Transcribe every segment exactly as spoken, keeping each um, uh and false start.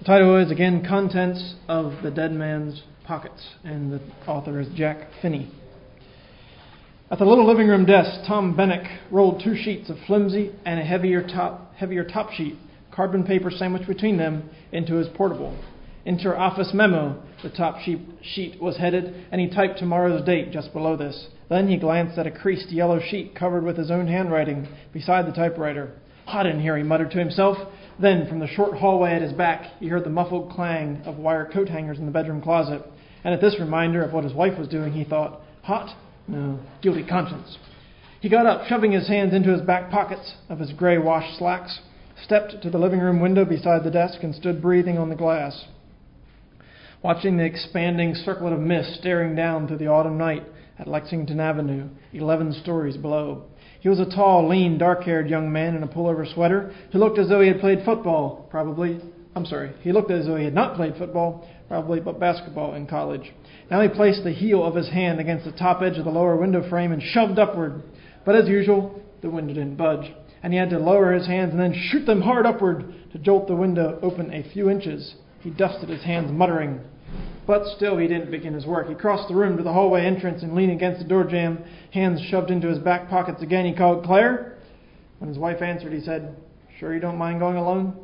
The title is, again, Contents of the Dead Man's Pockets, and the author is Jack Finney. At the little living room desk, Tom Bennick rolled two sheets of flimsy and a heavier top, heavier top sheet, carbon paper sandwiched between them, into his portable. Enter office memo, the top sheet was headed, and he typed tomorrow's date just below this. Then he glanced at a creased yellow sheet covered with his own handwriting beside the typewriter. Hot in here, he muttered to himself. Then, from the short hallway at his back, he heard the muffled clang of wire coat hangers in the bedroom closet. And at this reminder of what his wife was doing, he thought, hot? No, guilty conscience. He got up, shoving his hands into his back pockets of his gray wash slacks, stepped to the living room window beside the desk, and stood breathing on the glass, watching the expanding circlet of mist staring down through the autumn night at Lexington Avenue, eleven stories below. He was a tall, lean, dark-haired young man in a pullover sweater who looked as though he had played football, probably. I'm sorry, he looked as though he had not played football, probably, but basketball in college. Now he placed the heel of his hand against the top edge of the lower window frame and shoved upward. But as usual, the window didn't budge, and he had to lower his hands and then shoot them hard upward to jolt the window open a few inches. He dusted his hands, muttering. But still he didn't begin his work. He crossed the room to the hallway entrance and leaned against the door jamb, hands shoved into his back pockets again. He called, "Claire?" When his wife answered, he said, "Sure you don't mind going alone?"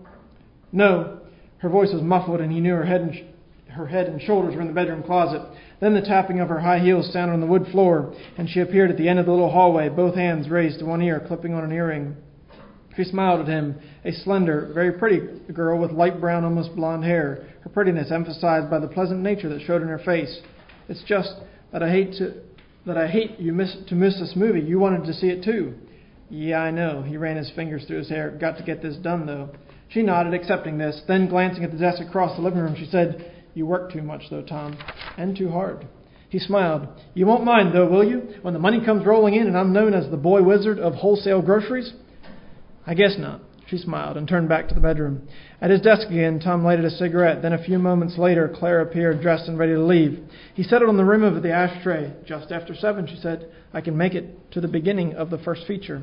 "No." Her voice was muffled, and he knew her head and, sh- her head and shoulders were in the bedroom closet. Then the tapping of her high heels sounded on the wood floor, and she appeared at the end of the little hallway, both hands raised to one ear, clipping on an earring. She smiled at him, a slender, very pretty girl with light brown, almost blonde hair, her prettiness emphasized by the pleasant nature that showed in her face. "It's just that I hate to that I hate you miss to miss this movie. You wanted to see it too." "Yeah, I know." He ran his fingers through his hair. "Got to get this done, though." She nodded, accepting this. Then, glancing at the desk across the living room, she said, "You work too much, though, Tom, and too hard." He smiled. "You won't mind, though, will you, when the money comes rolling in and I'm known as the boy wizard of wholesale groceries?" "I guess not." She smiled and turned back to the bedroom. At his desk again, Tom lighted a cigarette. Then a few moments later, Claire appeared, dressed and ready to leave. He set it on the rim of the ashtray. "Just after seven," she said. "I can make it to the beginning of the first feature."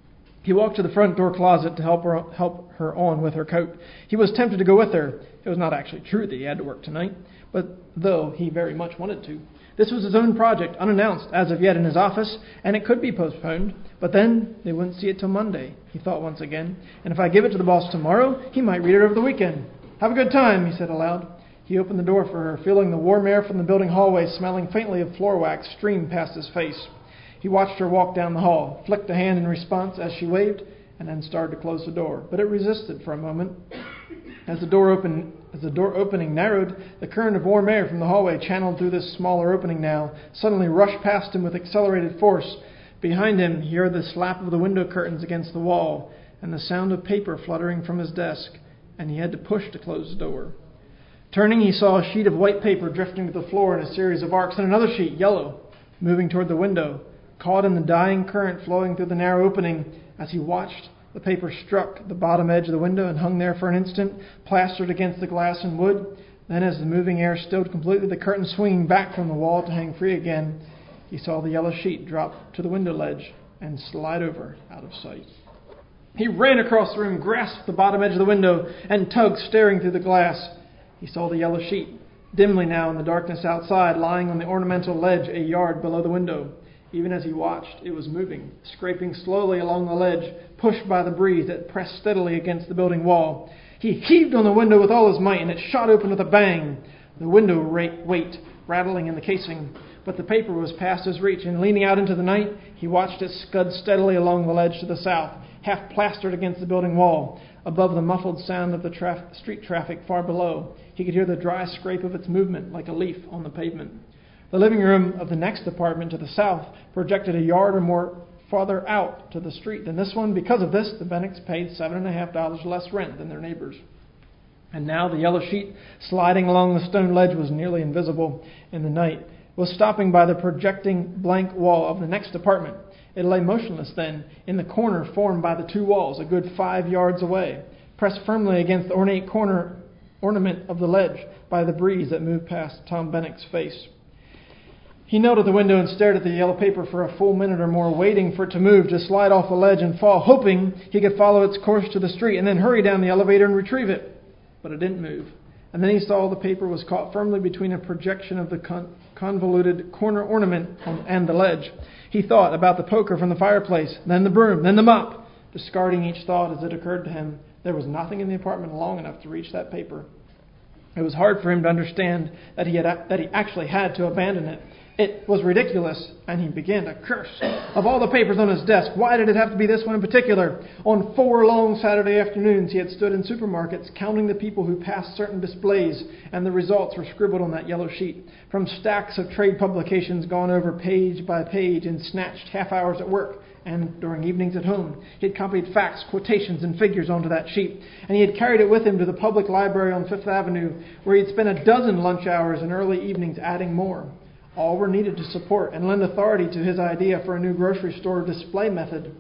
He walked to the front door closet to help her, help her on with her coat. He was tempted to go with her. It was not actually true that he had to work tonight, but though he very much wanted to. This was his own project, unannounced as of yet in his office, and it could be postponed. But then they wouldn't see it till Monday, he thought once again. And if I give it to the boss tomorrow, he might read it over the weekend. "Have a good time," he said aloud. He opened the door for her, feeling the warm air from the building hallway, smelling faintly of floor wax, stream past his face. He watched her walk down the hall, flicked a hand in response as she waved, and then started to close the door. But it resisted for a moment. As the door opened, as the door opening narrowed, the current of warm air from the hallway, channeled through this smaller opening now, suddenly rushed past him with accelerated force. Behind him, he heard the slap of the window curtains against the wall, and the sound of paper fluttering from his desk, and he had to push to close the door. Turning, he saw a sheet of white paper drifting to the floor in a series of arcs, and another sheet, yellow, moving toward the window. Caught in the dying current flowing through the narrow opening, as he watched, the paper struck the bottom edge of the window and hung there for an instant, plastered against the glass and wood. Then, as the moving air stilled completely, the curtain swinging back from the wall to hang free again, he saw the yellow sheet drop to the window ledge and slide over out of sight. He ran across the room, grasped the bottom edge of the window, and tugged, staring through the glass. He saw the yellow sheet, dimly now in the darkness outside, lying on the ornamental ledge a yard below the window. Even as he watched, it was moving, scraping slowly along the ledge, pushed by the breeze that pressed steadily against the building wall. He heaved on the window with all his might, and it shot open with a bang. The window weight rattling in the casing, but the paper was past his reach, and leaning out into the night, he watched it scud steadily along the ledge to the south, half plastered against the building wall. Above the muffled sound of the traf- street traffic far below, he could hear the dry scrape of its movement like a leaf on the pavement. The living room of the next apartment to the south projected a yard or more farther out to the street than this one. Because of this, the Bennecks paid seven and a half dollars less rent than their neighbors. And now the yellow sheet, sliding along the stone ledge, was nearly invisible in the night, was stopping by the projecting blank wall of the next apartment. It lay motionless then, in the corner formed by the two walls, a good five yards away, pressed firmly against the ornate corner ornament of the ledge by the breeze that moved past Tom Benneck's face. He knelt at the window and stared at the yellow paper for a full minute or more, waiting for it to move, to slide off the ledge and fall, hoping he could follow its course to the street and then hurry down the elevator and retrieve it. but it didn't move. And then he saw the paper was caught firmly between a projection of the con- convoluted corner ornament on, and the ledge. He thought about the poker from the fireplace, then the broom, then the mop. Discarding each thought as it occurred to him, there was nothing in the apartment long enough to reach that paper. It was hard for him to understand that he had that he actually had to abandon it. It was ridiculous, and he began to curse. Of all the papers on his desk, why did it have to be this one in particular? On four long Saturday afternoons, he had stood in supermarkets counting the people who passed certain displays, and the results were scribbled on that yellow sheet. From stacks of trade publications gone over page by page in snatched half hours at work, and during evenings at home. He had copied facts, quotations, and figures onto that sheet, and he had carried it with him to the public library on Fifth Avenue, where he had spent a dozen lunch hours and early evenings adding more. All were needed to support and lend authority to his idea for a new grocery store display method.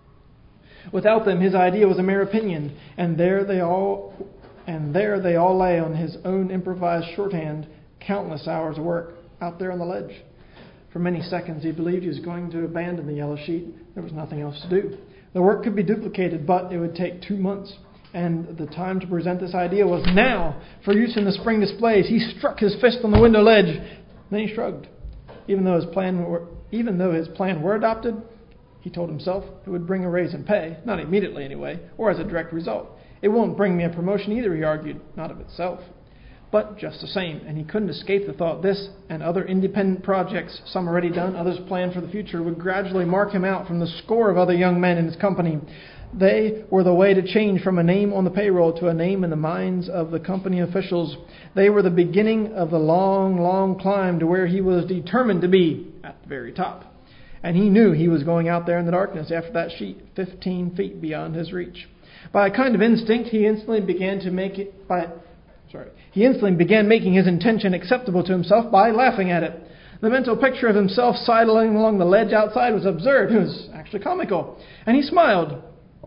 Without them, his idea was a mere opinion, and there they all and there they all lay on his own improvised shorthand, countless hours of work out there on the ledge. For many seconds he believed he was going to abandon the yellow sheet. There was nothing else to do. The work could be duplicated, but it would take two months. And the time to present this idea was now, for use in the spring displays. He struck his fist on the window ledge. Then he shrugged. Even though his plan were, even though his plan were adopted, he told himself it would bring a raise in pay, not immediately anyway, or as a direct result. It won't bring me a promotion either, he argued, not of itself. But just the same, and he couldn't escape the thought this and other independent projects, some already done, others planned for the future, would gradually mark him out from the score of other young men in his company. They were the way to change from a name on the payroll to a name in the minds of the company officials. They were the beginning of the long, long climb to where he was determined to be, at the very top. And he knew he was going out there in the darkness after that sheet, fifteen feet beyond his reach. By a kind of instinct, he instantly began to make it by sorry. He instantly began making his intention acceptable to himself by laughing at it. The mental picture of himself sidling along the ledge outside was absurd. It was actually comical. And he smiled.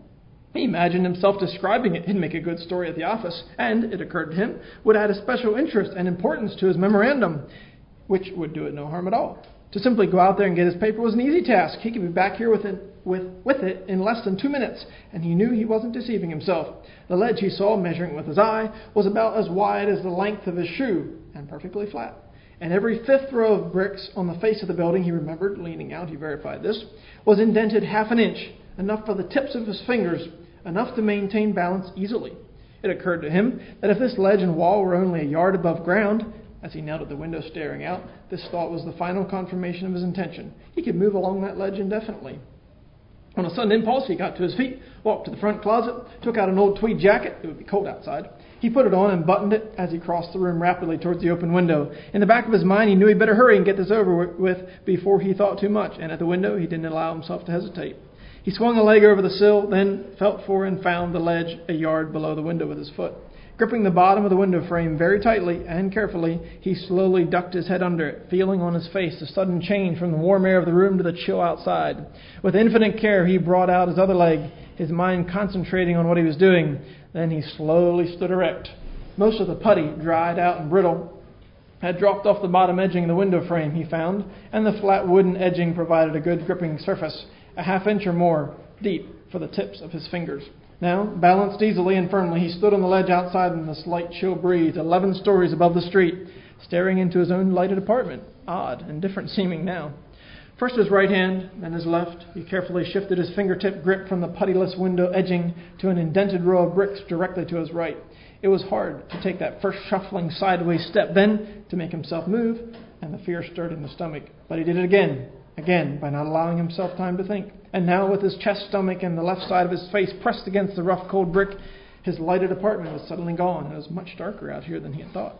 He imagined himself describing it. He'd make a good story at the office, and, it occurred to him, would add a special interest and importance to his memorandum, which would do it no harm at all. To simply go out there and get his paper was an easy task. He could be back here with it, with, with it in less than two minutes, and he knew he wasn't deceiving himself. The ledge he saw, measuring with his eye, was about as wide as the length of his shoe, and perfectly flat. And every fifth row of bricks on the face of the building, he remembered, leaning out, he verified this, was indented half an inch, enough for the tips of his fingers, enough to maintain balance easily. It occurred to him that if this ledge and wall were only a yard above ground, as he knelt at the window staring out, this thought was the final confirmation of his intention. He could move along that ledge indefinitely. On a sudden impulse, he got to his feet, walked to the front closet, took out an old tweed jacket. It would be cold outside. He put it on and buttoned it as he crossed the room rapidly towards the open window. In the back of his mind, he knew he'd better hurry and get this over with before he thought too much. And at the window, he didn't allow himself to hesitate. He swung a leg over the sill, then felt for and found the ledge a yard below the window with his foot. Gripping the bottom of the window frame very tightly and carefully, he slowly ducked his head under it, feeling on his face the sudden change from the warm air of the room to the chill outside. With infinite care, he brought out his other leg, his mind concentrating on what he was doing. Then he slowly stood erect. Most of the putty, dried out and brittle, had dropped off the bottom edging of the window frame, he found, and the flat wooden edging provided a good gripping surface, a half inch or more deep for the tips of his fingers. Now, balanced easily and firmly, he stood on the ledge outside in the slight chill breeze, eleven stories above the street, staring into his own lighted apartment. Odd and different seeming now. First his right hand, then his left. He carefully shifted his fingertip grip from the puttyless window edging to an indented row of bricks directly to his right. It was hard to take that first shuffling sideways step, then to make himself move, and the fear stirred in the stomach. But he did it again, again, by not allowing himself time to think. And now, with his chest, stomach, and the left side of his face pressed against the rough, cold brick, his lighted apartment was suddenly gone. It was much darker out here than he had thought.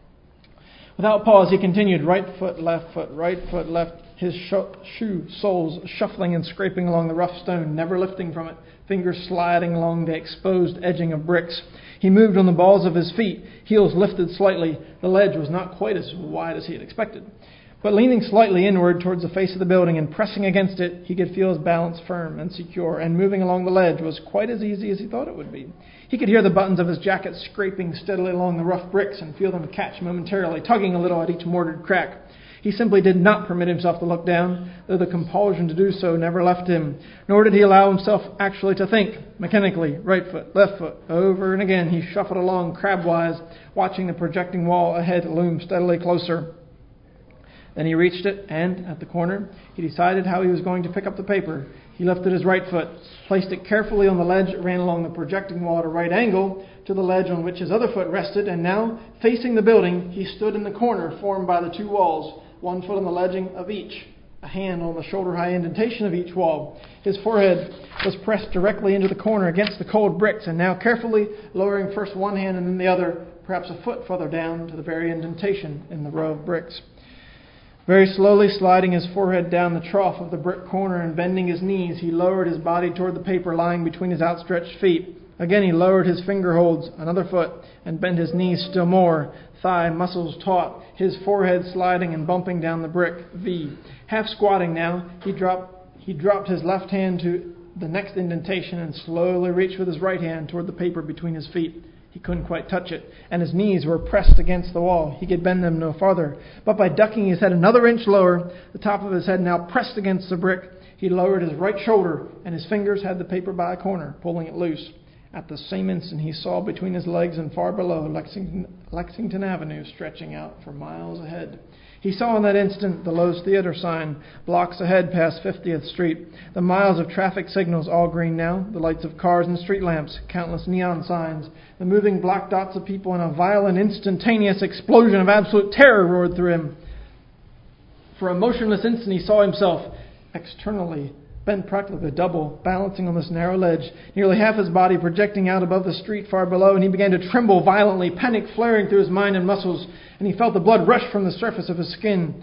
Without pause, he continued, right foot, left foot, right foot, left, his sh- shoe soles shuffling and scraping along the rough stone, never lifting from it, fingers sliding along the exposed edging of bricks. He moved on the balls of his feet, heels lifted slightly. The ledge was not quite as wide as he had expected. But leaning slightly inward towards the face of the building and pressing against it, he could feel his balance firm and secure, and moving along the ledge was quite as easy as he thought it would be. He could hear the buttons of his jacket scraping steadily along the rough bricks and feel them catch momentarily, tugging a little at each mortared crack. He simply did not permit himself to look down, though the compulsion to do so never left him. Nor did he allow himself actually to think. Mechanically, right foot, left foot, over and again, he shuffled along crabwise, watching the projecting wall ahead loom steadily closer. Then he reached it, and, at the corner, he decided how he was going to pick up the paper. He lifted his right foot, placed it carefully on the ledge that ran along the projecting wall at a right angle to the ledge on which his other foot rested, and now, facing the building, he stood in the corner formed by the two walls, one foot on the ledging of each, a hand on the shoulder-high indentation of each wall. His forehead was pressed directly into the corner against the cold bricks, and now carefully lowering first one hand and then the other, perhaps a foot further down to the very indentation in the row of bricks. Very slowly sliding his forehead down the trough of the brick corner and bending his knees, he lowered his body toward the paper lying between his outstretched feet. Again he lowered his finger holds, another foot, and bent his knees still more, thigh muscles taut, his forehead sliding and bumping down the brick V. Half squatting now, he dropped, he dropped his left hand to the next indentation and slowly reached with his right hand toward the paper between his feet. He couldn't quite touch it, and his knees were pressed against the wall. He could bend them no farther. But by ducking his head another inch lower, the top of his head now pressed against the brick, he lowered his right shoulder, and his fingers had the paper by a corner, pulling it loose. At the same instant, he saw between his legs and far below Lexington, Lexington Avenue stretching out for miles ahead. He saw in that instant the Lowe's Theater sign, blocks ahead past fiftieth Street, the miles of traffic signals, all green now, the lights of cars and street lamps, countless neon signs, the moving black dots of people, and a violent, instantaneous explosion of absolute terror roared through him. For a motionless instant he saw himself, externally, bent practically double, balancing on this narrow ledge, nearly half his body projecting out above the street far below, and he began to tremble violently, panic flaring through his mind and muscles, and he felt the blood rush from the surface of his skin.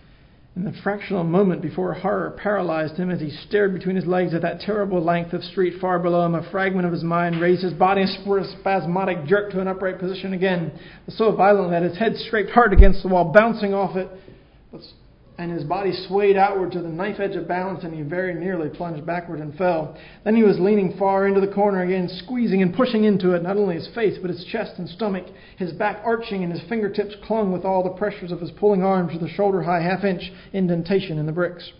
In the fractional moment before horror paralyzed him as he stared between his legs at that terrible length of street far below him, a fragment of his mind raised his body in a spasmodic jerk to an upright position again, so violently that his head scraped hard against the wall, bouncing off it, but and his body swayed outward to the knife edge of balance, and he very nearly plunged backward and fell. Then he was leaning far into the corner again, squeezing and pushing into it, not only his face, but his chest and stomach, his back arching, and his fingertips clung with all the pressures of his pulling arms to the shoulder-high half-inch indentation in the bricks.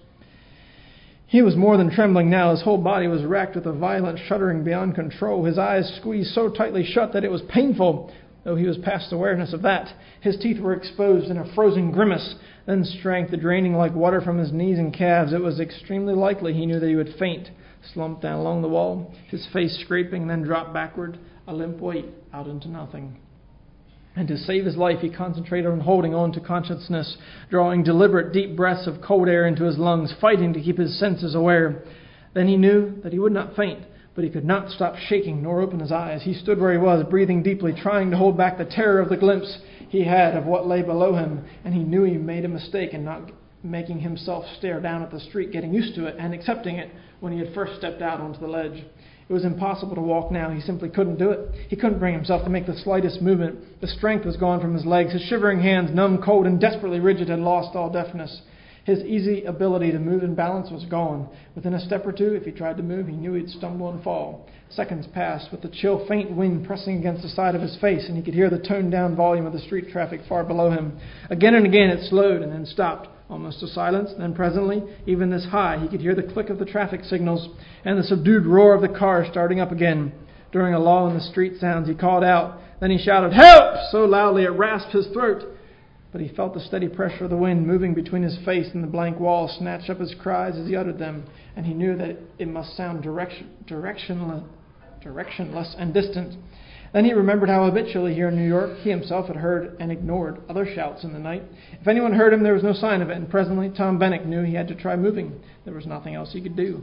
He was more than trembling now. His whole body was racked with a violent shuddering beyond control. His eyes squeezed so tightly shut that it was painful, though he was past awareness of that. His teeth were exposed in a frozen grimace. Then strength draining like water from his knees and calves. It was extremely likely, he knew, that he would faint, slumped down along the wall, his face scraping, and then drop backward, a limp weight out into nothing. And to save his life, he concentrated on holding on to consciousness, drawing deliberate deep breaths of cold air into his lungs, fighting to keep his senses aware. Then he knew that he would not faint, but he could not stop shaking nor open his eyes. He stood where he was, breathing deeply, trying to hold back the terror of the glimpse he had of what lay below him, and he knew he made a mistake in not making himself stare down at the street, getting used to it, and accepting it when he had first stepped out onto the ledge. It was impossible to walk now. He simply couldn't do it. He couldn't bring himself to make the slightest movement. The strength was gone from his legs. His shivering hands, numb, cold, and desperately rigid, had lost all deftness. His easy ability to move and balance was gone. Within a step or two, if he tried to move, he knew he'd stumble and fall. Seconds passed, with the chill, faint wind pressing against the side of his face, and he could hear the toned-down volume of the street traffic far below him. Again and again it slowed and then stopped, almost to silence. Then presently, even this high, he could hear the click of the traffic signals and the subdued roar of the car starting up again. During a lull in the street sounds, he called out. Then he shouted, "Help!" so loudly it rasped his throat. But he felt the steady pressure of the wind moving between his face and the blank wall snatch up his cries as he uttered them, and he knew that it must sound direction, directionless, directionless and distant. Then he remembered how habitually here in New York he himself had heard and ignored other shouts in the night. If anyone heard him, there was no sign of it, and presently Tom Bennick knew he had to try moving. There was nothing else he could do.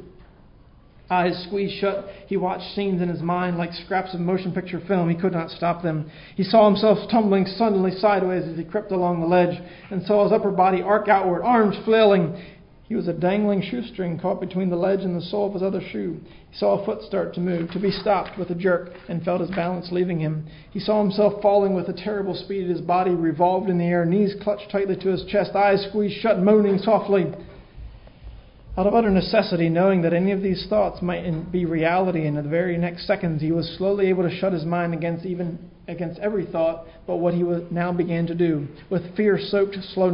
Eyes squeezed shut, he watched scenes in his mind like scraps of motion picture film. He could not stop them. He saw himself tumbling suddenly sideways as he crept along the ledge, and saw his upper body arc outward, arms flailing. He was a dangling shoestring caught between the ledge and the sole of his other shoe. He saw a foot start to move, to be stopped with a jerk, and felt his balance leaving him. He saw himself falling with a terrible speed. His body revolved in the air, knees clutched tightly to his chest, eyes squeezed shut, moaning softly. Out of utter necessity, knowing that any of these thoughts might be reality, in the very next seconds he was slowly able to shut his mind against even against every thought but what he was now began to do. With fear-soaked slowness,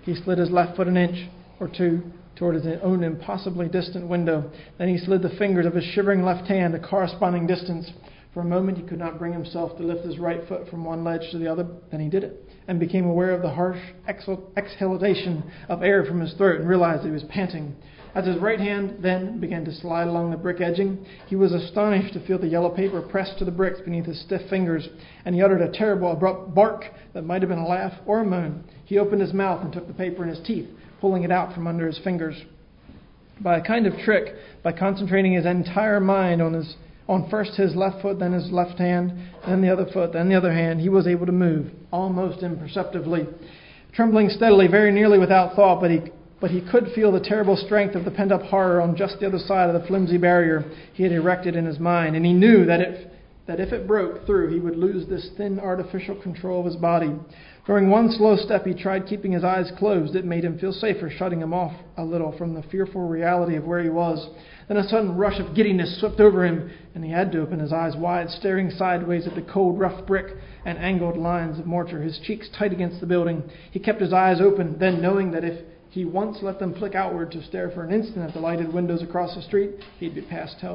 He slid his left foot an inch or two toward his own impossibly distant window. Then he slid the fingers of his shivering left hand a corresponding distance. For a moment he could not bring himself to lift his right foot from one ledge to the other. Then he did it, and became aware of the harsh exhalation of air from his throat, and realized that he was panting. As his right hand then began to slide along the brick edging, he was astonished to feel the yellow paper pressed to the bricks beneath his stiff fingers, and he uttered a terrible, abrupt bark that might have been a laugh or a moan. He opened his mouth and took the paper in his teeth, pulling it out from under his fingers. By a kind of trick, by concentrating his entire mind on his on first his left foot, then his left hand, then the other foot, then the other hand, he was able to move, almost imperceptibly, trembling steadily, very nearly without thought, but he but he could feel the terrible strength of the pent-up horror on just the other side of the flimsy barrier he had erected in his mind, and he knew that if that if it broke through, he would lose this thin artificial control of his body. During one slow step, he tried keeping his eyes closed. It made him feel safer, shutting him off a little from the fearful reality of where he was. Then a sudden rush of giddiness swept over him, and he had to open his eyes wide, staring sideways at the cold, rough brick and angled lines of mortar, his cheeks tight against the building. He kept his eyes open, then knowing that if he once let them flick outward to stare for an instant at the lighted windows across the street, he'd be past help.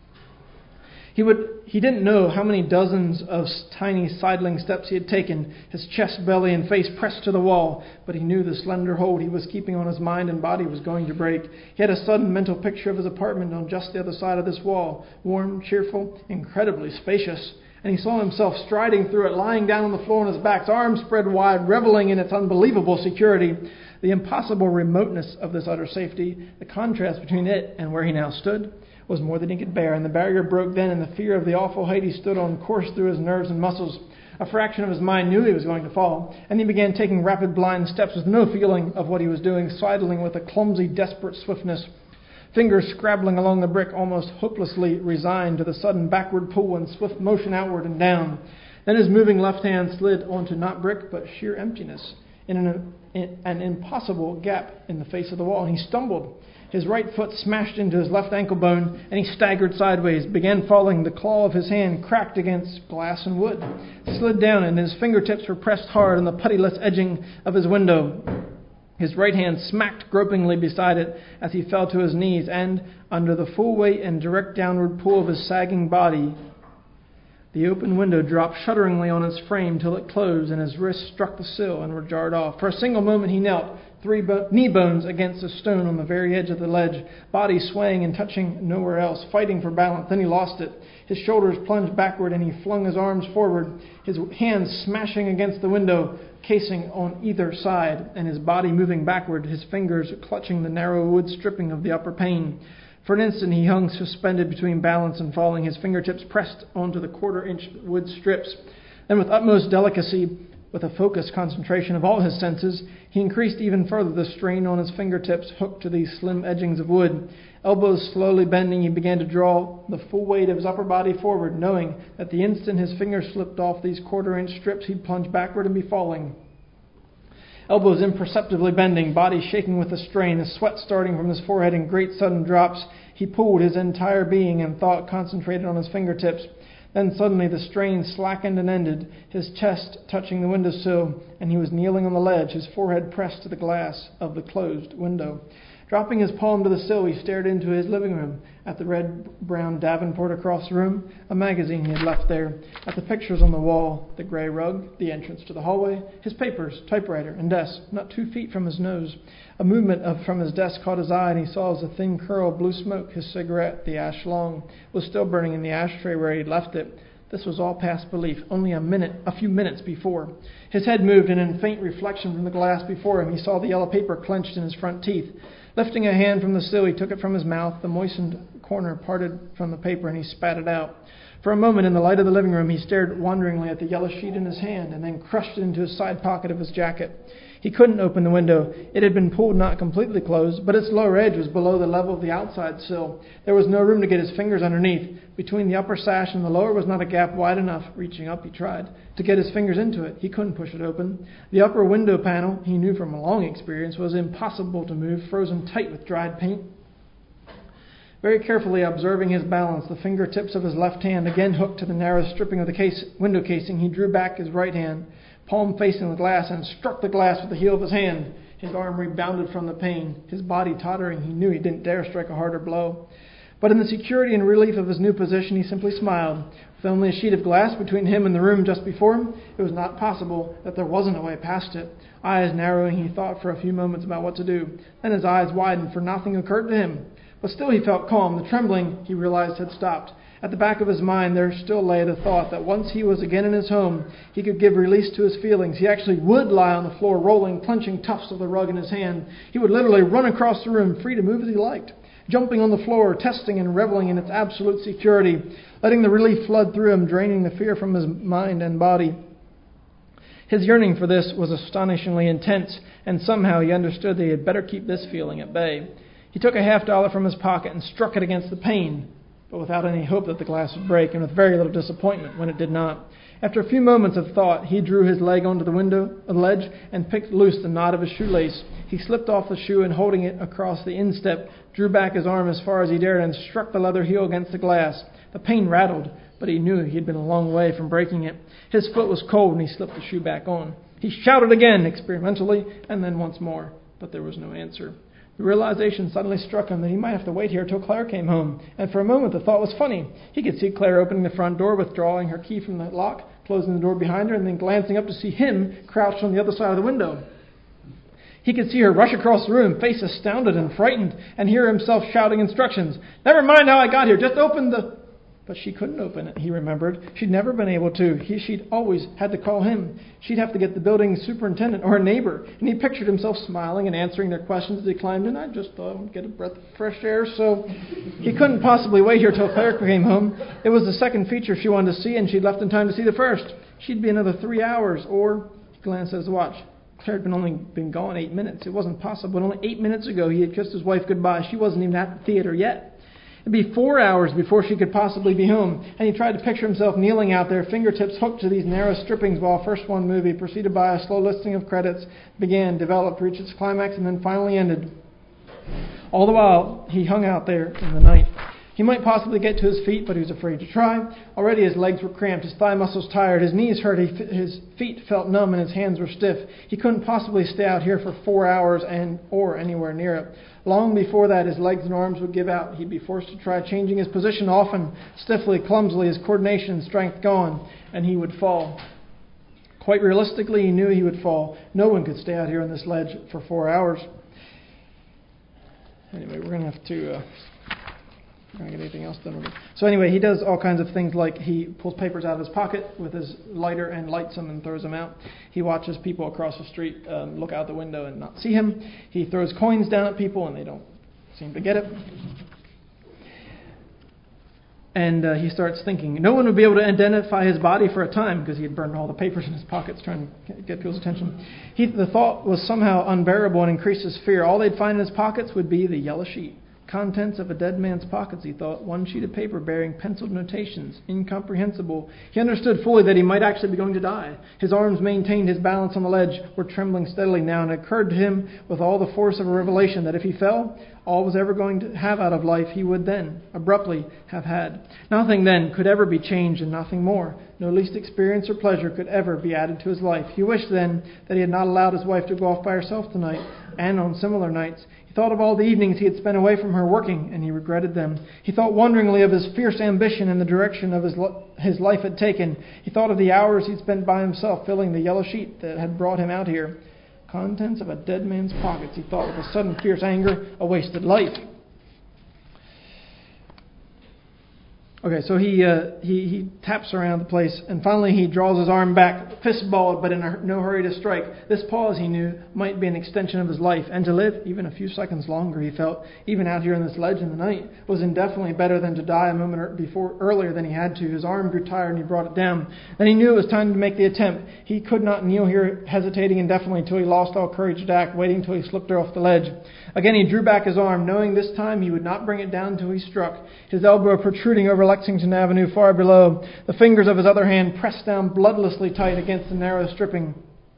He would. He didn't know how many dozens of tiny sidling steps he had taken, his chest, belly, and face pressed to the wall, but he knew the slender hold he was keeping on his mind and body was going to break. He had a sudden mental picture of his apartment on just the other side of this wall, warm, cheerful, incredibly spacious, and he saw himself striding through it, lying down on the floor on his back, arms spread wide, reveling in its unbelievable security. The impossible remoteness of this utter safety, the contrast between it and where he now stood, was more than he could bear, and the barrier broke then, and the fear of the awful height he stood on coursed through his nerves and muscles. A fraction of his mind knew he was going to fall, and he began taking rapid blind steps with no feeling of what he was doing, sidling with a clumsy, desperate swiftness, fingers scrabbling along the brick, almost hopelessly resigned to the sudden backward pull and swift motion outward and down. Then his moving left hand slid onto not brick, but sheer emptiness, in an, in an impossible gap in the face of the wall, and he stumbled. His right foot smashed into his left ankle bone, and he staggered sideways, began falling. The claw of his hand cracked against glass and wood, slid down, and his fingertips were pressed hard on the puttyless edging of his window. His right hand smacked gropingly beside it as he fell to his knees, and, under the full weight and direct downward pull of his sagging body, the open window dropped shudderingly on its frame till it closed, and his wrists struck the sill and were jarred off. For a single moment he knelt, three bo- knee bones against a stone on the very edge of the ledge, body swaying and touching nowhere else, fighting for balance. Then he lost it. His shoulders plunged backward, and he flung his arms forward, his hands smashing against the window casing on either side, and his body moving backward, his fingers clutching the narrow wood stripping of the upper pane. For an instant he hung suspended between balance and falling, his fingertips pressed onto the quarter-inch wood strips. Then with utmost delicacy, with a focused concentration of all his senses, he increased even further the strain on his fingertips hooked to these slim edgings of wood. Elbows slowly bending, he began to draw the full weight of his upper body forward, knowing that the instant his fingers slipped off these quarter-inch strips, he'd plunge backward and be falling. Elbows imperceptibly bending, body shaking with the strain, the sweat starting from his forehead in great sudden drops, he pulled his entire being and thought concentrated on his fingertips. Then suddenly the strain slackened and ended, his chest touching the windowsill, and he was kneeling on the ledge, his forehead pressed to the glass of the closed window. Dropping his palm to the sill, he stared into his living room, at the red-brown Davenport across the room, a magazine he had left there, at the pictures on the wall, the grey rug, the entrance to the hallway, his papers, typewriter, and desk, not two feet from his nose. A movement of, from his desk caught his eye, and he saw as a thin curl of blue smoke, his cigarette, the ash long, was still burning in the ashtray where he had left it. This was all past belief, only a minute, a few minutes before. His head moved, and in faint reflection from the glass before him, he saw the yellow paper clenched in his front teeth. Lifting a hand from the sill, he took it from his mouth. The moistened corner parted from the paper, and he spat it out. For a moment, in the light of the living room, he stared wonderingly at the yellow sheet in his hand, and then crushed it into his side pocket of his jacket. He couldn't open the window. It had been pulled not completely closed, but its lower edge was below the level of the outside sill. There was no room to get his fingers underneath. Between the upper sash and the lower was not a gap wide enough. Reaching up, he tried to get his fingers into it. He couldn't push it open. The upper window panel, he knew from a long experience, was impossible to move, frozen tight with dried paint. Very carefully observing his balance, the fingertips of his left hand again hooked to the narrow stripping of the case, window casing, he drew back his right hand, palm facing the glass, and struck the glass with the heel of his hand. His arm rebounded from the pain. His body tottering, he knew he didn't dare strike a harder blow. But in the security and relief of his new position, he simply smiled. With only a sheet of glass between him and the room just before him, it was not possible that there wasn't a way past it. Eyes narrowing, he thought for a few moments about what to do. Then his eyes widened, for nothing occurred to him. But still he felt calm. The trembling, he realized, had stopped. At the back of his mind, there still lay the thought that once he was again in his home, he could give release to his feelings. He actually would lie on the floor, rolling, clenching tufts of the rug in his hand. He would literally run across the room, free to move as he liked, jumping on the floor, testing and reveling in its absolute security, letting the relief flood through him, draining the fear from his mind and body. His yearning for this was astonishingly intense, and somehow he understood that he had better keep this feeling at bay. He took a half dollar from his pocket and struck it against the pane, but without any hope that the glass would break, and with very little disappointment when it did not. After a few moments of thought, he drew his leg onto the window a ledge and picked loose the knot of his shoelace. He slipped off the shoe and, holding it across the instep, drew back his arm as far as he dared and struck the leather heel against the glass. The pane rattled, but he knew he had been a long way from breaking it. His foot was cold and he slipped the shoe back on. He shouted again, experimentally, and then once more, but there was no answer. The realization suddenly struck him that he might have to wait here till Claire came home, and for a moment the thought was funny. He could see Claire opening the front door, withdrawing her key from the lock, closing the door behind her, and then glancing up to see him crouched on the other side of the window. He could see her rush across the room, face astounded and frightened, and hear himself shouting instructions. "Never mind how I got here, just open the..." But she couldn't open it, he remembered. She'd never been able to. He, she'd always had to call him. She'd have to get the building superintendent or a neighbor. And he pictured himself smiling and answering their questions as he climbed in. I just thought I'd get a breath of fresh air, so he couldn't possibly wait here till Claire came home. It was the second feature she wanted to see, and she'd left in time to see the first. She'd be another three hours, or... He glanced at his watch. Claire had been only been gone eight minutes. It wasn't possible. Only eight minutes ago he had kissed his wife goodbye. She wasn't even at the theater yet. It'd be four hours before she could possibly be home, and he tried to picture himself kneeling out there, fingertips hooked to these narrow strippings, while first one movie, preceded by a slow listing of credits, began, developed, reached its climax, and then finally ended. All the while, he hung out there in the night. He might possibly get to his feet, but he was afraid to try. Already his legs were cramped, his thigh muscles tired, his knees hurt, his feet felt numb, and his hands were stiff. He couldn't possibly stay out here for four hours and or anywhere near it. Long before that, his legs and arms would give out. He'd be forced to try changing his position often, stiffly, clumsily, his coordination and strength gone, and he would fall. Quite realistically, he knew he would fall. No one could stay out here on this ledge for four hours. Anyway, we're going to have to... Uh, Can I get anything else done with it? So anyway, he does all kinds of things, like he pulls papers out of his pocket with his lighter and lights them and throws them out. He watches people across the street um, look out the window and not see him. He throws coins down at people and they don't seem to get it. And uh, he starts thinking. No one would be able to identify his body for a time because he had burned all the papers in his pockets trying to get people's attention. He, the thought was somehow unbearable and increased his fear. All they'd find in his pockets would be the yellow sheet. Contents of a dead man's pockets, he thought. One sheet of paper bearing penciled notations. Incomprehensible. He understood fully that he might actually be going to die. His arms maintained his balance on the ledge, were trembling steadily now, and it occurred to him with all the force of a revelation that if he fell, all was ever going to have out of life he would then, abruptly, have had. Nothing then could ever be changed, and nothing more. No least experience or pleasure could ever be added to his life. He wished then that he had not allowed his wife to go off by herself tonight, and on similar nights. He thought of all the evenings he had spent away from her working, and he regretted them. He thought wonderingly of his fierce ambition and the direction of his his life had taken. He thought of the hours he'd spent by himself filling the yellow sheet that had brought him out here. Contents of a dead man's pockets, he thought with a sudden fierce anger, a wasted life. Okay, so he, uh, he he taps around the place, and finally he draws his arm back, fist-balled, but in a, no hurry to strike. This pause, he knew, might be an extension of his life, and to live even a few seconds longer, he felt, even out here in this ledge in the night, was indefinitely better than to die a moment before earlier than he had to. His arm grew tired, and he brought it down. Then he knew it was time to make the attempt. He could not kneel here, hesitating indefinitely until he lost all courage to act, waiting until he slipped off the ledge. Again he drew back his arm, knowing this time he would not bring it down until he struck, his elbow protruding over Lexington Avenue far below. The fingers of his other hand pressed down bloodlessly tight against the narrow stripping.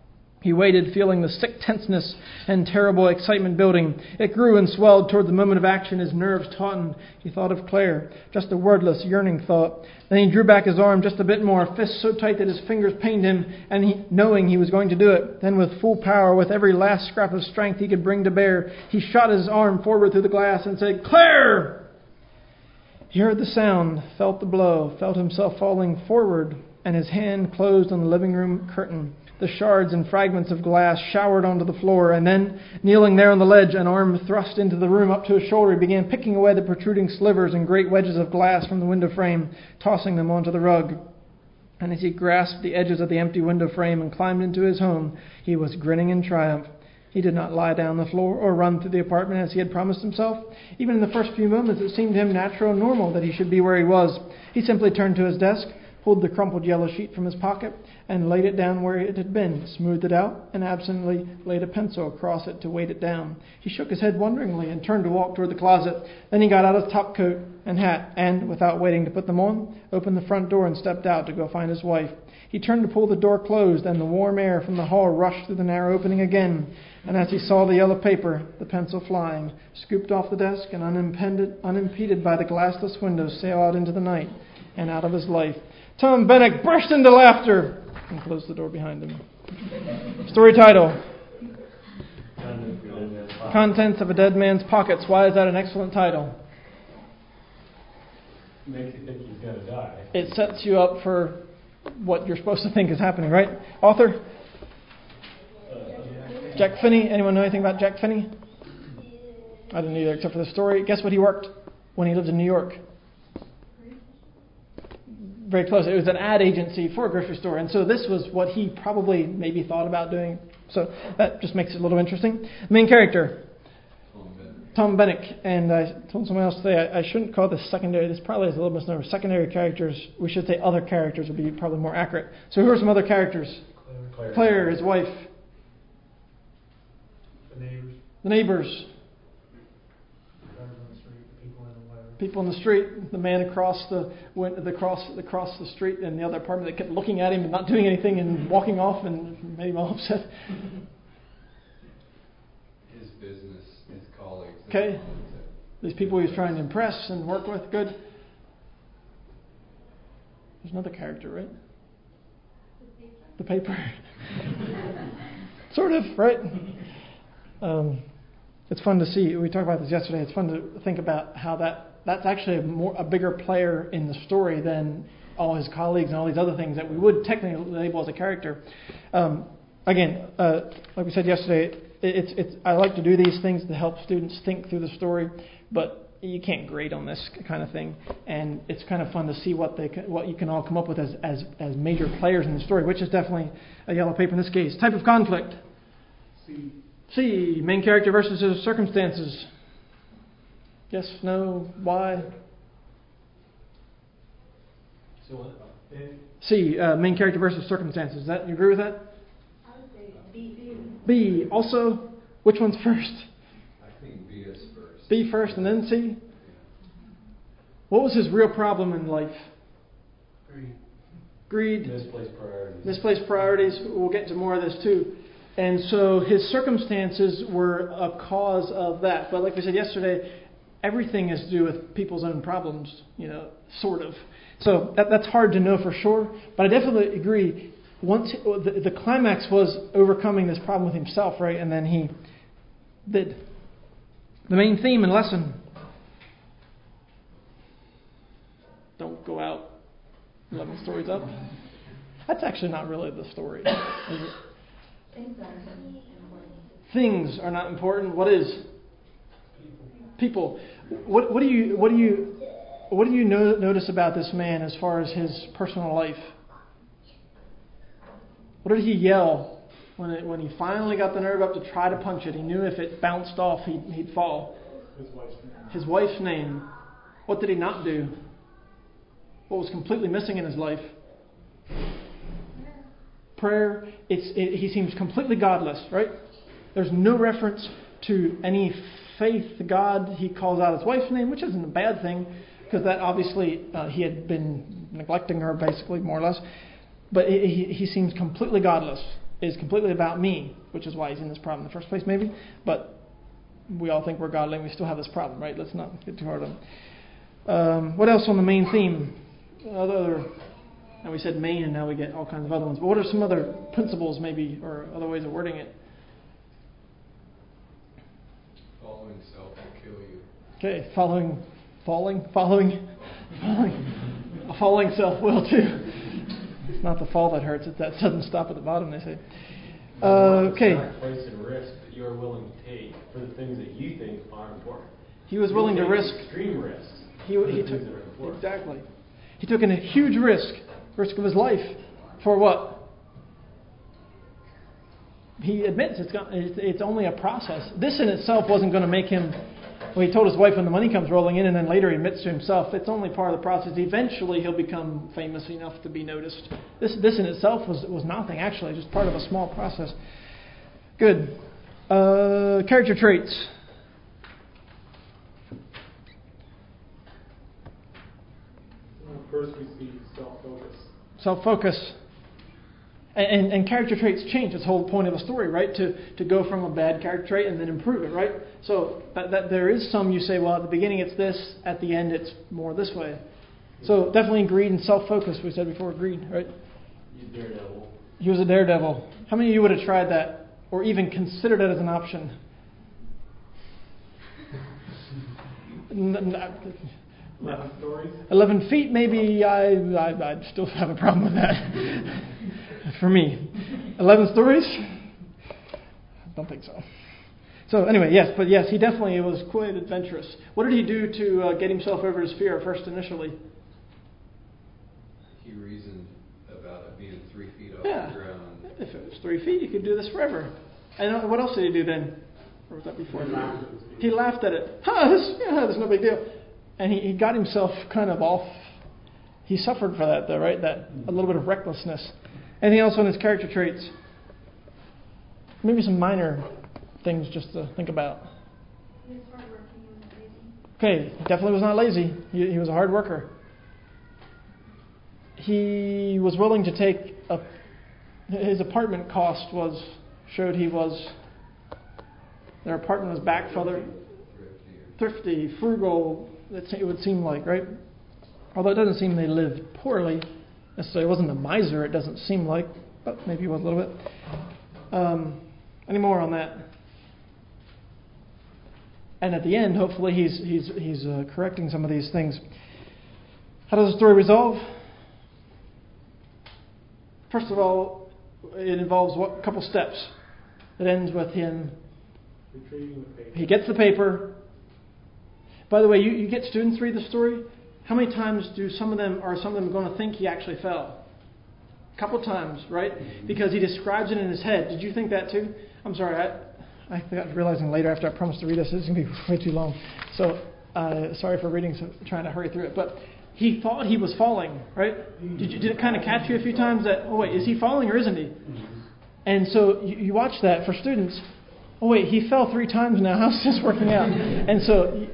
He waited, feeling the sick tenseness and terrible excitement building. It grew and swelled toward the moment of action. His nerves tautened. He thought of Claire, just a wordless, yearning thought. Then he drew back his arm just a bit more, fist so tight that his fingers pained him, and he, knowing he was going to do it. Then with full power, with every last scrap of strength he could bring to bear, he shot his arm forward through the glass and said, "Claire!" He heard the sound, felt the blow, felt himself falling forward, and his hand closed on the living room curtain. The shards and fragments of glass showered onto the floor, and then, kneeling there on the ledge, an arm thrust into the room up to his shoulder, he began picking away the protruding slivers and great wedges of glass from the window frame, tossing them onto the rug. And as he grasped the edges of the empty window frame and climbed into his home, he was grinning in triumph. He did not lie down on the floor or run through the apartment as he had promised himself. Even in the first few moments, it seemed to him natural and normal that he should be where he was. He simply turned to his desk, pulled the crumpled yellow sheet from his pocket, and laid it down where it had been, smoothed it out, and absently laid a pencil across it to weight it down. He shook his head wonderingly and turned to walk toward the closet. Then he got out his top coat and hat and, without waiting to put them on, opened the front door and stepped out to go find his wife. He turned to pull the door closed, and the warm air from the hall rushed through the narrow opening again. And as he saw the yellow paper, the pencil flying, scooped off the desk and unimpeded, unimpeded by the glassless windows, sail out into the night and out of his life. Tom Benek burst into laughter and closed the door behind him. Story title: Contents of a Dead Man's Pockets. Why is that an excellent title? Makes you think he's going to die. It sets you up for what you're supposed to think is happening, right? Author? Jack Finney. Anyone know anything about Jack Finney? I didn't either, except for the story. Guess what he worked when he lived in New York? Very close. It was an ad agency for a grocery store. And so this was what he probably maybe thought about doing. So that just makes it a little interesting. Main character, Tom Benek. And I told someone else today, I, I shouldn't call this secondary. This probably is a little misnomer. Secondary characters, we should say other characters would be probably more accurate. So who are some other characters? Claire, Claire his wife. The neighbors. The neighbors. People in the street, the man across the went the cross across the street in the other apartment that kept looking at him and not doing anything and walking off and made him all upset. His business, his colleagues. Okay, these people he was trying to impress and work with. Good. There's another character, right? The paper. Sort of, right? Um, it's fun to see. We talked about this yesterday. It's fun to think about how that. That's actually a, more, a bigger player in the story than all his colleagues and all these other things that we would technically label as a character. Um, again, uh, like we said yesterday, it, it's, it's, I like to do these things to help students think through the story, but you can't grade on this kind of thing. And it's kind of fun to see what they can, what you can all come up with as, as, as major players in the story, which is definitely a yellow paper in this case. Type of conflict. C. C. Main character versus his circumstances. Yes, no, why? So what? C, uh, main character versus circumstances. Is that, you agree with that? I would say B. B, also, which one's first? I think B is first. B first and then C? What was his real problem in life? Greed. Greed. Misplaced priorities. Misplaced priorities. We'll get to more of this too. And so his circumstances were a cause of that. But like we said yesterday, everything has to do with people's own problems, you know, sort of. So that, that's hard to know for sure. But I definitely agree. Once the, the climax was overcoming this problem with himself, right? And then he did. The main theme and lesson: don't go out eleven stories up. That's actually not really the story, is it? Things are important. Things are not important. What is? People. What, what do you what do you what do you no, notice about this man as far as his personal life? What did he yell when it, when he finally got the nerve up to try to punch it? He knew if it bounced off, he'd, he'd fall. His wife's name. His wife's name. What did he not do? What was completely missing in his life? Prayer. It's it, he seems completely godless, right? There's no reference to any faith to God. He calls out his wife's name, which isn't a bad thing, because that obviously uh, he had been neglecting her, basically, more or less. But he, he seems completely godless. is completely about me, which is why he's in this problem in the first place, maybe. But we all think we're godly and we still have this problem, right? Let's not get too hard on it. Um, what else on the main theme? Other, and we said main, and now we get all kinds of other ones. But what are some other principles, maybe, or other ways of wording it? Following self will kill you. Okay, following, falling, following, falling, a falling self will too. It's not the fall that hurts; it's that sudden stop at the bottom. They say. Uh, okay. Sacrifice and risk that you are willing to take for the things that you think are important. He was You willing to take risk. extreme risks. He, for he the took things that are important. exactly. He took in a huge risk, risk of his life, for what? He admits it's got, it's, it's only a process. This in itself wasn't going to make him. Well, he told his wife when the money comes rolling in, and then later he admits to himself it's only part of the process. Eventually, he'll become famous enough to be noticed. This, this in itself was was nothing. Actually, just part of a small process. Good. Uh, character traits. First, we see self-focus. Self-focus. And, and, and character traits change. That's the whole point of a story, right? To to go from a bad character trait and then improve it, right? So that, that there is some you say, well, at the beginning it's this, at the end it's more this way. So definitely greed and self-focus. We said before, greed, right? You daredevil. He was a daredevil. How many of you would have tried that or even considered it as an option? Eleven stories. Eleven feet, maybe. I, I I'd still have a problem with that. For me, eleven stories. I don't think so. So anyway, yes, but yes, he definitely was quite adventurous. What did he do to uh, get himself over his fear first initially? He reasoned about it being three feet off Yeah. the ground. If it was three feet, you could do this forever. And uh, what else did he do then? Or was that before? He laughed at his feet. He laughed at it. Ha! This, yeah, this is no big deal. And he, he got himself kind of off. He suffered for that, though, right? That a little bit of recklessness. Anything else on his character traits? Maybe some minor things just to think about. He was hardworking, he wasn't lazy. Okay, he definitely was not lazy. He, he was a hard worker. He was willing to take a. His apartment cost was showed he was. Their apartment was back further. Thrifty, frugal. It would seem like, right? Although it doesn't seem they lived poorly. Necessarily, it wasn't a miser. It doesn't seem like, but maybe he was a little bit. Um, any more on that? And at the end, hopefully, he's he's he's uh, correcting some of these things. How does the story resolve? First of all, it involves what? A couple steps. It ends with him. Retrieving the paper. He gets the paper. By the way, you, you get students read the story. How many times do some of them, are some of them going to think he actually fell? A couple times, right? Because he describes it in his head. Did you think that too? I'm sorry, I, I got realizing later after I promised to read this, it's going to be way too long. So, uh, sorry for reading, so trying to hurry through it. But he thought he was falling, right? Did, you, did it kind of catch you a few times that, oh wait, is he falling or isn't he? And so you, you watch that for students. Oh wait, he fell three times now. How's this working out? And so...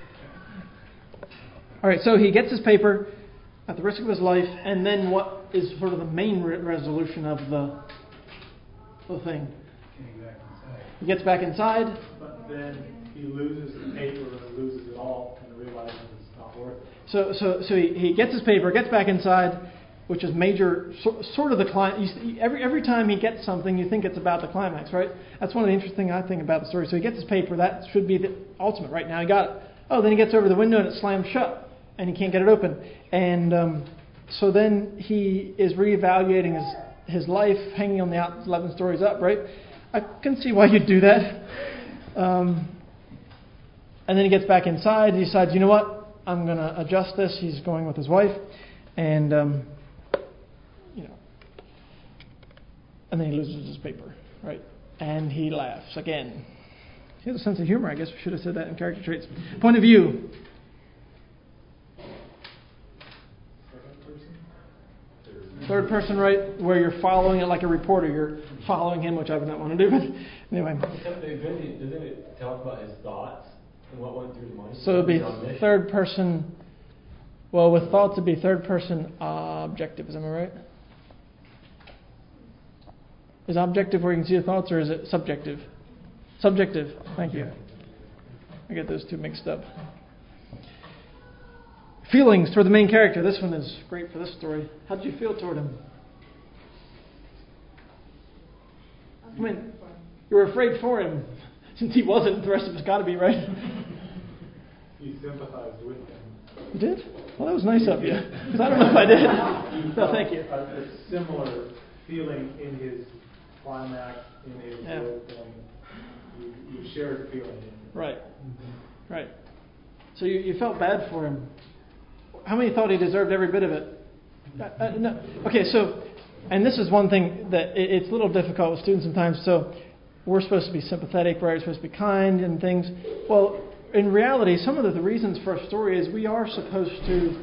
All right, so he gets his paper at the risk of his life, and then what is sort of the main re- resolution of the, the thing? Getting back inside. He gets back inside. But then he loses the paper and loses it all and realizes it's not worth it. So, so, so he, he gets his paper, gets back inside, which is major, so, sort of the climax. Every every time he gets something, you think it's about the climax, right? That's one of the interesting I think about the story. So he gets his paper. That should be the ultimate, right? Now he got it. Oh, then he gets over the window and it slams shut. And he can't get it open. And um, so then he is reevaluating his, his life, hanging on the out eleven stories up, right? I can see why you'd do that. Um, and then he gets back inside and decides, you know what? I'm going to adjust this. He's going with his wife. And, um, you know, and then he loses his paper, right? And he laughs again. He has a sense of humor. I guess we should have said that in character traits. Point of view. Third person, right, where you're following it like a reporter. You're following him, which I would not want to do. But anyway. Except that eventually, doesn't it talk about his thoughts and what went through his mind? So it would be third person. Well, with thoughts, it'd be third person objective. Is that right? Is objective where you can see the thoughts, or is it subjective? Subjective. Thank you. I get those two mixed up. Feelings toward the main character. This one is great for this story. How did you feel toward him? I mean, you were afraid for him. Since he wasn't, the rest of us got to be, right? You sympathized with him. You did? Well, that was nice of you. Because I don't know if I did. You No, thank you. A, a similar feeling in his climax, in his Yeah. low point. You, you shared a feeling. Right. Mm-hmm. Right. So you, you felt bad for him. How many thought he deserved every bit of it? Uh, uh, no. Okay, so, and this is one thing that it, it's a little difficult with students sometimes. So we're supposed to be sympathetic, right? We're supposed to be kind and things. Well, in reality, some of the, the reasons for a story is we are supposed to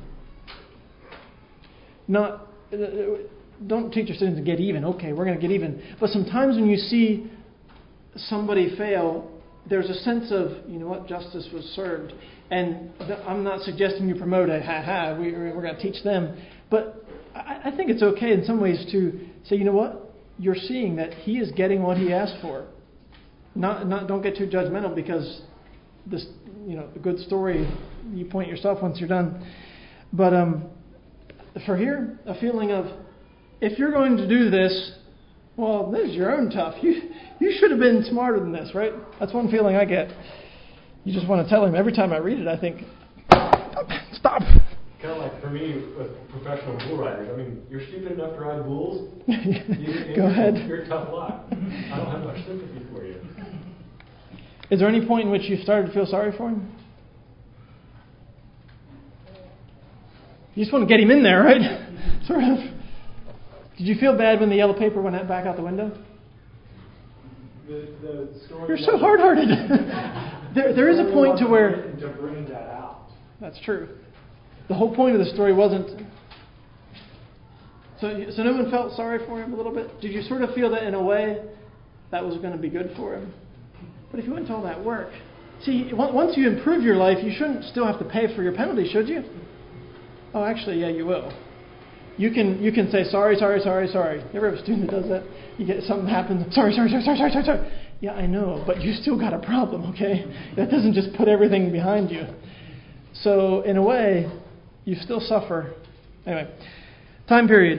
not, uh, don't teach your students to get even. Okay, we're going to get even. But sometimes when you see somebody fail, there's a sense of, you know what, justice was served. And th- I'm not suggesting you promote a ha-ha, we, we're going to teach them. But I, I think it's okay in some ways to say, you know what, you're seeing that he is getting what he asked for. Not, not don't get too judgmental because this, you know, a good story, you point yourself once you're done. But um, for here, a feeling of, if you're going to do this, well, this is your own tough. You you should have been smarter than this, right? That's one feeling I get. You just want to tell him. Every time I read it, I think, stop. Kind of like for me with professional bull riders. I mean, you're stupid enough to ride bulls. You, Go you're, ahead. You're a tough lot. I don't have much sympathy for you. Is there any point in which you started to feel sorry for him? You just want to get him in there, right? Sort of. Did you feel bad when the yellow paper went back out the window? The, the story You're so hard-hearted. there, there is a point to where... to bring that out. That's true. The whole point of the story wasn't... So, so no one felt sorry for him a little bit? Did you sort of feel that in a way that was going to be good for him? But if you went to all that work... See, once you improve your life, you shouldn't still have to pay for your penalty, should you? Oh, actually, yeah, you will. You can you can say, sorry, sorry, sorry, sorry. You ever have a student that does that? You get something happens, sorry, sorry, sorry, sorry, sorry, sorry, sorry. Yeah, I know, but you still got a problem, okay? That doesn't just put everything behind you. So, in a way, you still suffer. Anyway, time period.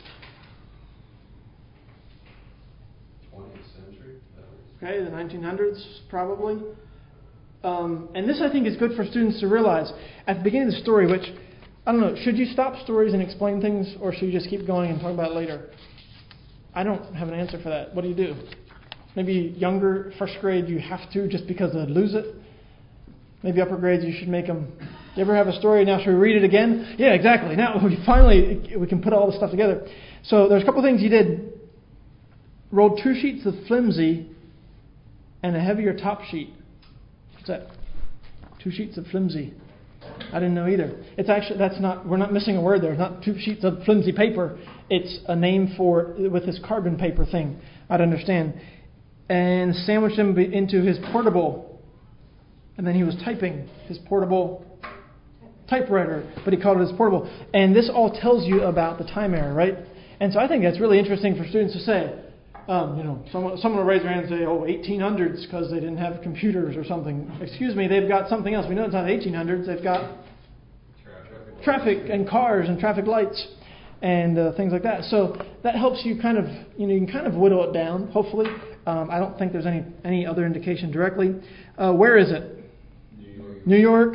twentieth century? Okay, the nineteen hundreds, probably. Um, and this, I think, is good for students to realize. At the beginning of the story, which... I don't know, should you stop stories and explain things, or should you just keep going and talk about it later? I don't have an answer for that. What do you do? Maybe younger, first grade, you have to just because they'd lose it. Maybe upper grades, you should make them... You ever have a story, now should we read it again? Yeah, exactly. Now, we finally, we can put all this stuff together. So there's a couple things you did. Rolled two sheets of flimsy and a heavier top sheet. What's that? Two sheets of flimsy. I didn't know either. It's actually, that's not, we're not missing a word there. It's not two sheets of flimsy paper. It's a name for, with this carbon paper thing. I'd understand. And sandwiched them into his portable. And then he was typing his portable typewriter, but he called it his portable. And this all tells you about the time era, right? And so I think that's really interesting for students to say. Um, you know, someone, someone will raise their hand and say, oh, eighteen hundreds because they didn't have computers or something. Excuse me, they've got something else. We know it's not eighteen hundreds. They've got Traffic. traffic and cars and traffic lights and uh, things like that. So that helps you kind of, you know, you can kind of whittle it down, hopefully. Um, I don't think there's any, any other indication directly. Uh, where is it? New York. New York.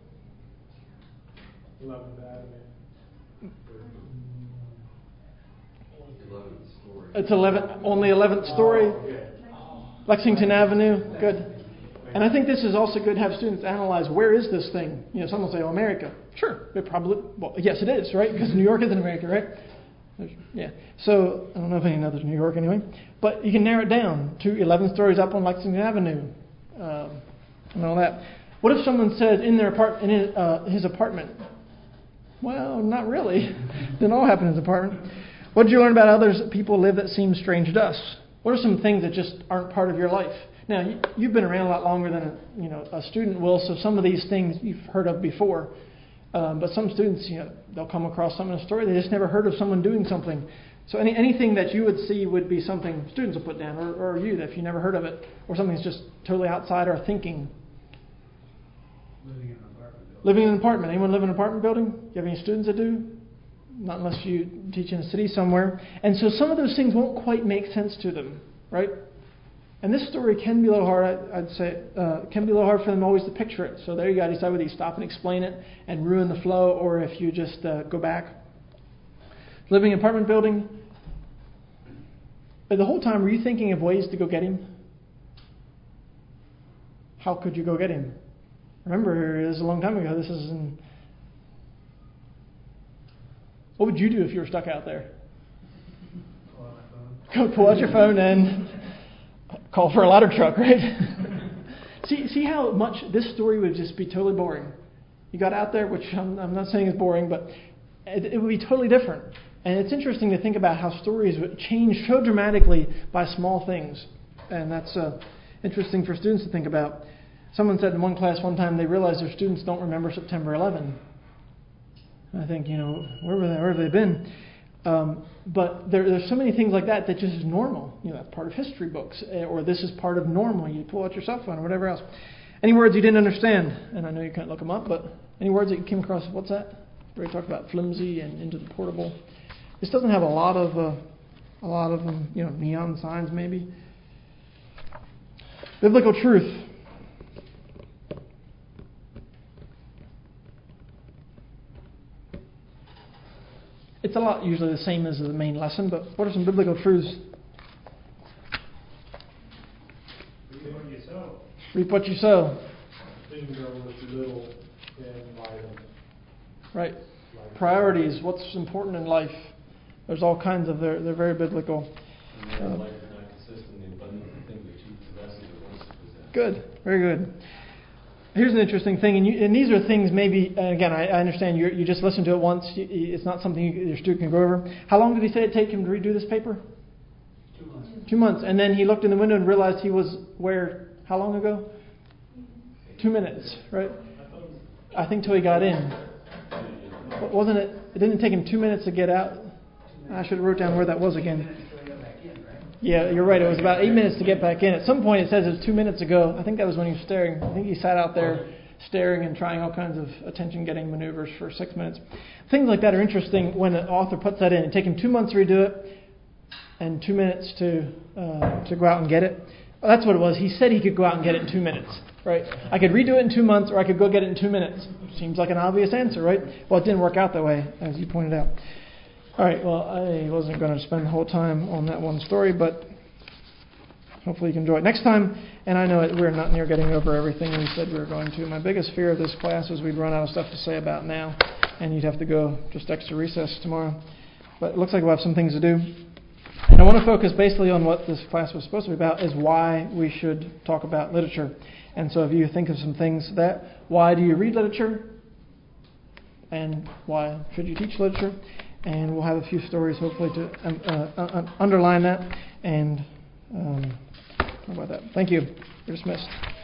eleventh Avenue. eleventh story. It's eleventh, only eleventh story. Oh, okay. Lexington Avenue. Good. And I think this is also good to have students analyze, where is this thing? You know, some will say, oh, America. Sure, it probably, well, yes, it is, right? Because New York is in America, right? There's, yeah. So, I don't know if any others in New York anyway. But you can narrow it down to eleven stories up on Lexington Avenue um, and all that. What if someone says in their apart- in his, uh, his apartment? Well, not really. Didn't all happen in his apartment. What did you learn about others people live that seem strange to us? What are some things that just aren't part of your life? Now, you, you've been around a lot longer than a, you know, a student will, so some of these things you've heard of before. Um, but some students, you know, they'll come across some in a story. They just never heard of someone doing something So any anything that you would see would be something students will put down, or, or you, if you never heard of it, or something that's just totally outside our thinking. Living in an apartment building. Living in an apartment. Anyone live in an apartment building? Do you have any students that do? Not unless you teach in a city somewhere. And so some of those things won't quite make sense to them, right? And this story can be a little hard, I'd say, uh, can be a little hard for them always to picture it. So there you go, decide whether you stop and explain it and ruin the flow, or if you just uh, go back. Living in an apartment building. But the whole time, were you thinking of ways to go get him? How could you go get him? Remember, this is a long time ago. This is in... What would you do if you were stuck out there? Pull out my phone. Go pull out your phone and call for a ladder truck, right? see, see how much this story would just be totally boring. You got out there, which I'm, I'm not saying is boring, but it, it would be totally different. And it's interesting to think about how stories would change so dramatically by small things. And that's uh, interesting for students to think about. Someone said in one class one time they realized their students don't remember September eleventh. I think, you know, where, were they, where have they been? Um, but there, there's so many things like that that just is normal. You know, that's part of history books. Or this is part of normal. You pull out your cell phone or whatever else. Any words you didn't understand? And I know you can't look them up, but any words that you came across? What's that? We already talked about flimsy and into the portable. This doesn't have a lot of, uh, a lot of them, you know, neon signs maybe. Biblical truth. It's a lot usually the same as the main lesson, but what are some biblical truths? Reap what you sow. Reap what you sow. Things are what you little in light of. Right. Life. Priorities. What's important in life? There's all kinds of, they're, they're very biblical. And Uh, life is not consistent in abundant things which you possess is the worst to possess. Good. Very good. Here's an interesting thing, and, you, and these are things maybe, and again, I, I understand you you just listened to it once. You, it's not something you, your student can go over. How long did he say it'd take him to redo this paper? Two months. Two months. And then he looked in the window and realized he was where, how long ago? Two minutes, right? I think till he got in. Wasn't it? It didn't take him two minutes to get out. I should have wrote down where that was again. Yeah, you're right. It was about eight minutes to get back in. At some point it says it was two minutes ago. I think that was when he was staring. I think he sat out there staring and trying all kinds of attention-getting maneuvers for six minutes. Things like that are interesting when an author puts that in. It takes him two months to redo it and two minutes to uh, to go out and get it. Well, that's what it was. He said he could go out and get it in two minutes. Right? I could redo it in two months or I could go get it in two minutes. Seems like an obvious answer, right? Well, it didn't work out that way, as you pointed out. All right, well, I wasn't going to spend the whole time on that one story, but hopefully you can enjoy it next time. And I know it, we're not near getting over everything we said we were going to. My biggest fear of this class was we'd run out of stuff to say about now, and you'd have to go just extra recess tomorrow. But it looks like we'll have some things to do. And I want to focus basically on what this class was supposed to be about, is why we should talk about literature. And so if you think of some things that, why do you read literature? And why should you teach literature? And we'll have a few stories, hopefully, to um, uh, uh, underline that. And um, how about that? Thank you. You're dismissed.